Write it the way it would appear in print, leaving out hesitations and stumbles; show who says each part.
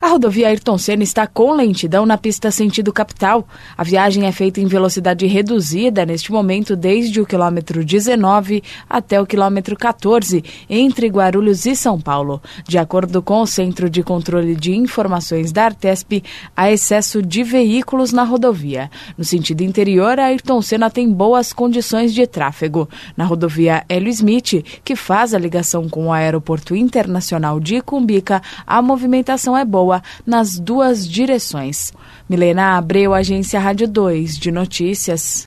Speaker 1: rodovia Ayrton Senna está com lentidão na pista sentido capital. A viagem é feita em velocidade reduzida neste momento desde o quilômetro 19 até o quilômetro 14, entre Guarulhos e São Paulo. De acordo com o Centro de Controle de Informações da Artesp, há excesso de veículos na rodovia. No sentido interior, a Ayrton Senna tem boas condições de tráfego. Na rodovia Hélio Smith, que faz a ligação com o Aeroporto Internacional de Icumbica, a movimentação é boa nas duas direções. Milena Abreu, Agência Rádio 2 de Notícias.